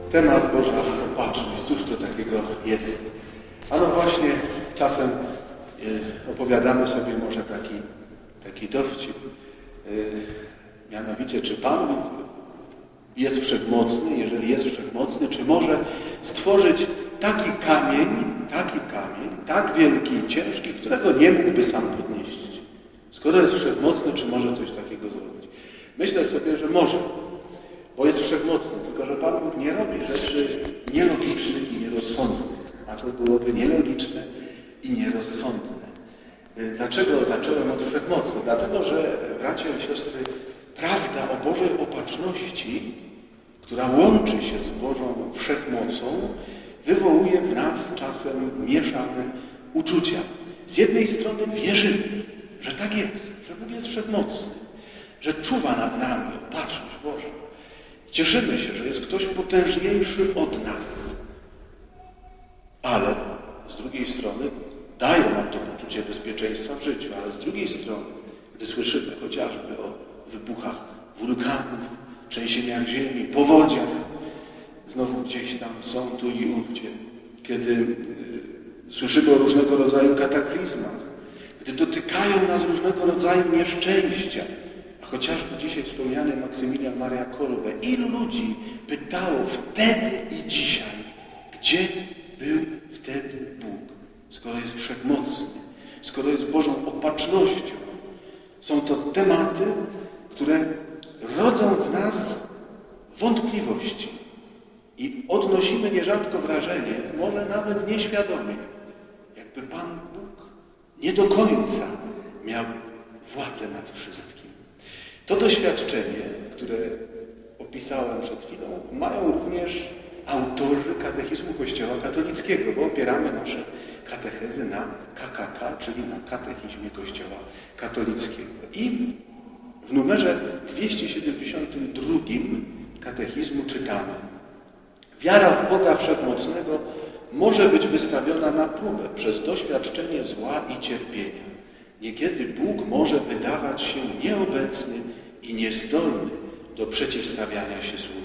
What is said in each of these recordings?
Temat Boża Opatrzność. Cóż to takiego jest? A no właśnie, czasem opowiadamy sobie może taki dowcip. Mianowicie, czy Pan Bóg jest wszechmocny? Jeżeli jest wszechmocny, czy może stworzyć taki kamień, tak wielki i ciężki, którego nie mógłby sam podnieść? Skoro jest wszechmocny, czy może coś takiego zrobić? Myślę sobie, że może, bo jest wszechmocny, tylko że Pan Bóg nie robi rzeczy nielogicznych i nierozsądnych, a to byłoby nielogiczne i nierozsądne. Dlaczego zacząłem od wszechmocy? Dlatego, że bracia i siostry, prawda o Bożej opatrzności, która łączy się z Bożą wszechmocą, wywołuje w nas czasem mieszane uczucia. Z jednej strony wierzymy, że tak jest, że Bóg jest wszechmocny, że czuwa nad nami opatrzność Boża. Cieszymy się, że jest ktoś potężniejszy od nas. Ale z drugiej strony daje nam to poczucie bezpieczeństwa w życiu, ale z drugiej strony, gdy słyszymy chociażby o wybuchach wulkanów, trzęsieniach ziemi, powodziach, znowu gdzieś tam są tu i ówdzie, kiedy słyszymy o różnego rodzaju kataklizmach, gdy dotykają nas różnego rodzaju nieszczęścia, a chociażby dzisiaj wspomniany Maksymilian Maria Kolbe, ilu ludzi pytało wtedy i dzisiaj, gdzie był wtedy Bóg, skoro jest wszechmocny, skoro jest Bożą opatrznością. Są to tematy, które rodzą w nas wątpliwości i odnosimy nierzadko wrażenie, może nawet nieświadomie, jakby Pan Bóg nie do końca miał władzę nad wszystkim. To doświadczenie, które opisałem przed chwilą, mają również autorzy katechizmu Kościoła katolickiego, bo opieramy nasze katechezy na KKK, czyli na katechizmie Kościoła katolickiego. I w numerze 272 katechizmu czytamy: wiara w Boga Wszechmocnego może być wystawiona na próbę przez doświadczenie zła i cierpienia. Niekiedy Bóg może wydawać się nieobecny i niezdolny do przeciwstawiania się złu.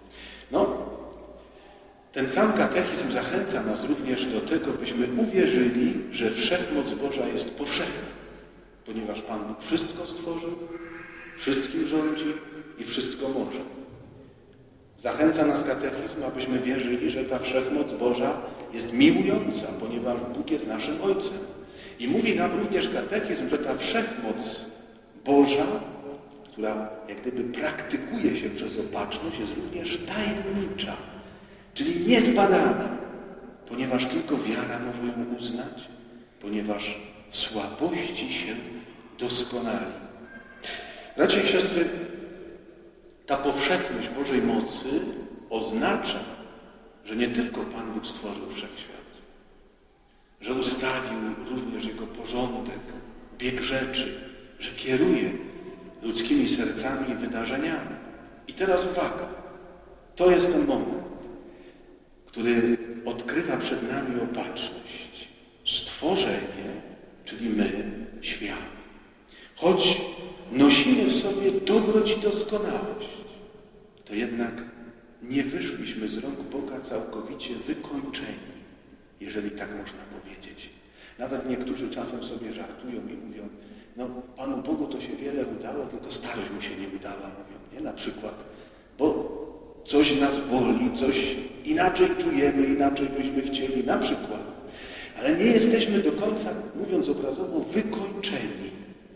Ten sam katechizm zachęca nas również do tego, byśmy uwierzyli, że wszechmoc Boża jest powszechna, ponieważ Pan Bóg wszystko stworzył, wszystkim rządzi i wszystko może. Zachęca nas katechizm, abyśmy wierzyli, że ta wszechmoc Boża jest miłująca, ponieważ Bóg jest naszym Ojcem. I mówi nam również katechizm, że ta wszechmoc Boża, która jak gdyby praktykuje się przez opatrzność, jest również tajemnicza, czyli niezbadana, ponieważ tylko wiara może ją uznać, ponieważ w słabości się doskonali. Bracia i siostry, ta powszechność Bożej mocy oznacza, że nie tylko Pan Bóg stworzył wszechświat, że ustawił również jego porządek, bieg rzeczy, że kieruje ludzkimi sercami i wydarzeniami. I teraz uwaga, to jest ten moment, który odkrywa przed nami opatrzność. Stworzenie, czyli my, świat. Choć nosimy w sobie dobroć i doskonałość, to jednak nie wyszliśmy z rąk Boga całkowicie wykończeni, jeżeli tak można powiedzieć. Nawet niektórzy czasem sobie żartują i mówią, Panu Bogu to się wiele udało, tylko starość mu się nie udała, mówią, nie? Na przykład, bo coś nas boli, coś inaczej czujemy, inaczej byśmy chcieli, na przykład. Ale nie jesteśmy do końca, mówiąc obrazowo, wykończeni.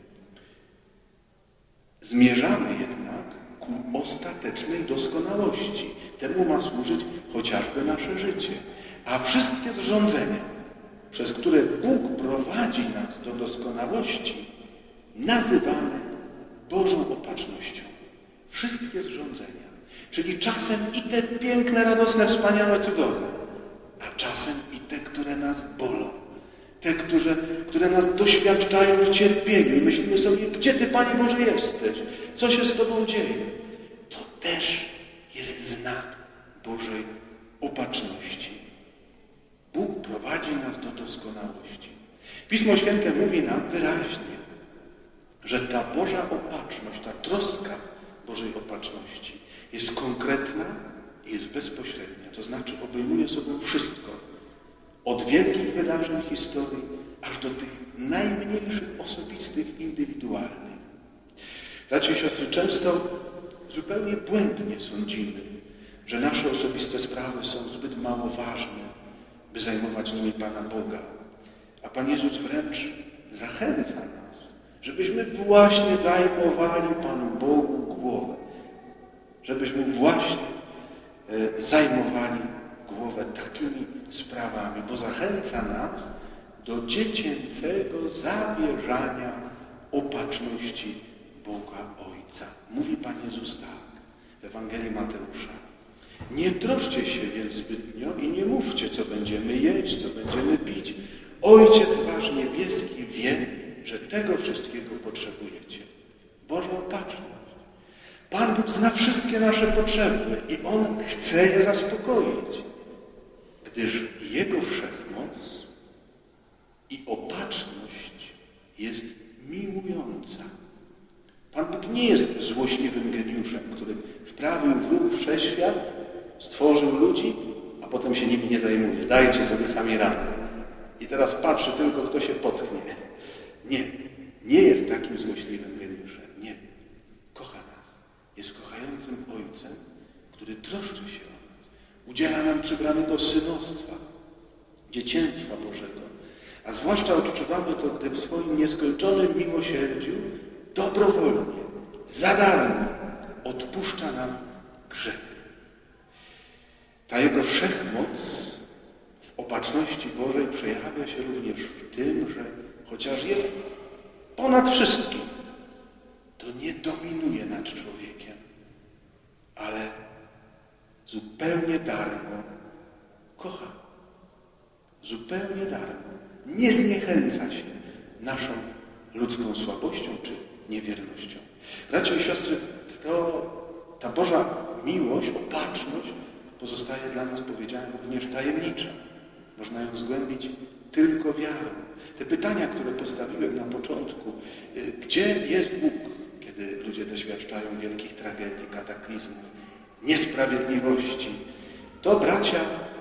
Zmierzamy jednak ku ostatecznej doskonałości. Temu ma służyć chociażby nasze życie. A wszystkie zrządzenia, przez które Bóg prowadzi nas do doskonałości, nazywamy Bożą opatrznością. Wszystkie zrządzenia. Czyli czasem i te piękne, radosne, wspaniałe, cudowne, a czasem i te, które nas bolą. Te, które nas doświadczają w cierpieniu i myślimy sobie, gdzie Ty, Panie Boże, jesteś? Co się z Tobą dzieje? To też jest znak Bożej opatrzności. Bóg prowadzi nas do doskonałości. Pismo Święte mówi nam wyraźnie, że ta Boża opatrzność, ta troska Bożej opatrzności jest konkretna i jest bezpośrednia. zapewnia. To znaczy obejmuje sobą wszystko. Od wielkich wydarzeń historii, aż do tych najmniejszych, osobistych, indywidualnych. Bracia i siostry, często zupełnie błędnie sądzimy, że nasze osobiste sprawy są zbyt mało ważne, by zajmować nimi Pana Boga. A Pan Jezus wręcz zachęca nas, żebyśmy właśnie zajmowali Panu Bogu głowę. Żebyśmy właśnie zajmowali głowę takimi sprawami, bo zachęca nas do dziecięcego zawierzania opatrzności Boga Ojca. Mówi Pan Jezus tak w Ewangelii Mateusza. Nie troszcie się więc zbytnio i nie mówcie, co będziemy jeść, co będziemy pić. Ojciec wasz niebieski wie, że tego wszystkiego potrzebujecie. Bożą opatrzność. Pan Bóg zna wszystkie nasze potrzeby i On chce je zaspokoić, gdyż Jego wszechmoc i opatrzność jest miłująca. Pan Bóg nie jest złośliwym geniuszem, który wprawił w ruch wszechświat, stworzył ludzi, a potem się nimi nie zajmuje. Dajcie sobie sami radę. I teraz patrzy tylko, kto się potknie. Nie jest takim złośliwym geniuszem. Nie. Kocha nas. Jest kochającym Ojcem, który troszczy się o nas. Udziela nam przybranego synostwa, dzieciństwa Bożego. A zwłaszcza odczuwamy to, gdy w swoim nieskończonym miłosierdziu dobrowolnie, za darmo odpuszcza nam grzechy. Ta Jego wszechmoc w opatrzności Bożej przejawia się również w tym, że chociaż jest ponad wszystkim, to nie dominuje nad człowiekiem, ale zupełnie darmo kocha. Zupełnie darmo. Nie zniechęca się naszą ludzką słabością czy niewiernością. Bracia i siostry, ta Boża miłość, opatrzność pozostaje dla nas, powiedziałem, również tajemnicza. Można ją zgłębić tylko wiarą. Te pytania, które postawiłem na początku, gdzie jest Bóg, kiedy ludzie doświadczają wielkich tragedii, kataklizmów, niesprawiedliwości, to, bracia,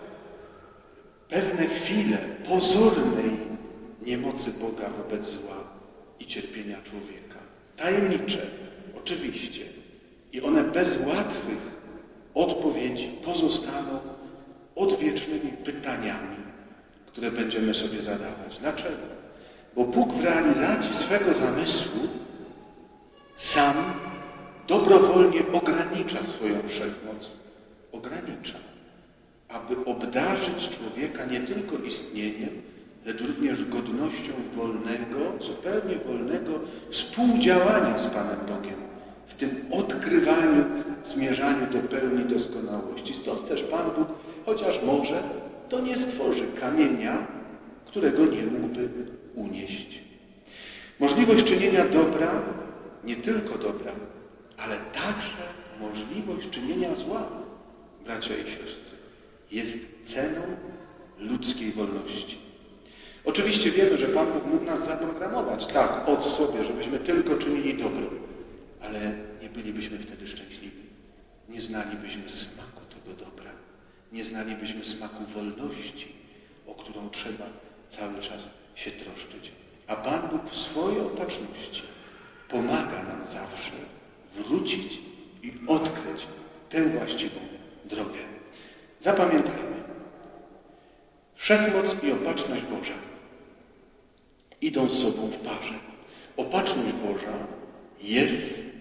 pewne chwile pozornej niemocy Boga wobec zła i cierpienia człowieka. Tajemnicze, oczywiście. I one bez łatwych odpowiedzi pozostaną odwiecznymi pytaniami, które będziemy sobie zadawać. Dlaczego? Bo Bóg w realizacji swego zamysłu sam dobrowolnie ogranicza swoją wszechmoc. Ogranicza, aby obdarzyć człowieka nie tylko istnieniem, lecz również godnością wolnego, zupełnie wolnego współdziałania z Panem Bogiem w tym odkrywaniu, zmierzaniu do pełni doskonałości. Stąd też Pan Bóg, chociaż może, to nie stworzy kamienia, którego nie mógłby unieść. Możliwość czynienia dobra, nie tylko dobra, ale także możliwość czynienia zła, bracia i siostry, jest ceną ludzkiej wolności. Oczywiście wiemy, że Pan Bóg mógł nas zaprogramować tak od sobie, żebyśmy tylko czynili dobro, ale nie bylibyśmy wtedy szczęśliwi. Nie znalibyśmy smaku tego dobra. Nie znalibyśmy smaku wolności, o którą trzeba cały czas się troszczyć. A Pan Bóg w swojej opatrzności pomaga nam zawsze wrócić i odkryć tę właściwą drogę. Zapamiętajmy. Wszechmoc i opatrzność Boża idą z sobą w parze. Opatrzność Boża jest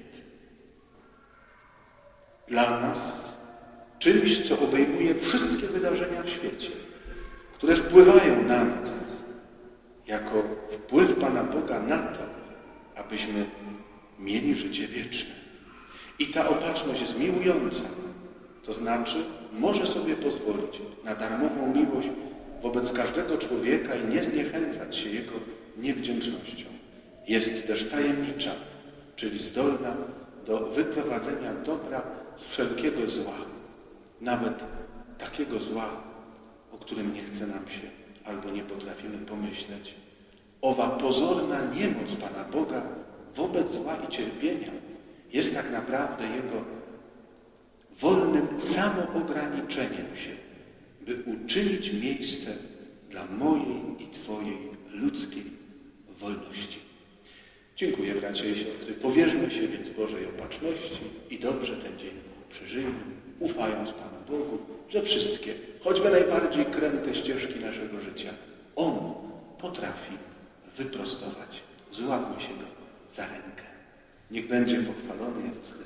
dla nas czymś, co obejmuje wszystkie wydarzenia w świecie, które wpływają na nas jako wpływ Pana Boga na to, abyśmy mieli życie wieczne. I ta opatrzność jest miłująca, to znaczy może sobie pozwolić na darmową miłość wobec każdego człowieka i nie zniechęcać się jego niewdzięcznością. Jest też tajemnicza, czyli zdolna do wyprowadzenia dobra z wszelkiego zła, nawet takiego zła, o którym nie chce nam się albo nie potrafimy pomyśleć. Owa pozorna niemoc Pana Boga wobec zła i cierpienia jest tak naprawdę Jego wolnym samoograniczeniem się, by uczynić miejsce dla mojej i Twojej ludzkiej wolności. Dziękuję, bracia i siostry. Powierzmy się więc Bożej opatrzności i dobrze ten dzień przeżyjmy, ufając Panu Bogu, że wszystkie, choćby najbardziej kręte ścieżki naszego życia, On potrafi wyprostować. Złapmy się Go za rękę. Niech będzie pochwalony Jezus Chrystus.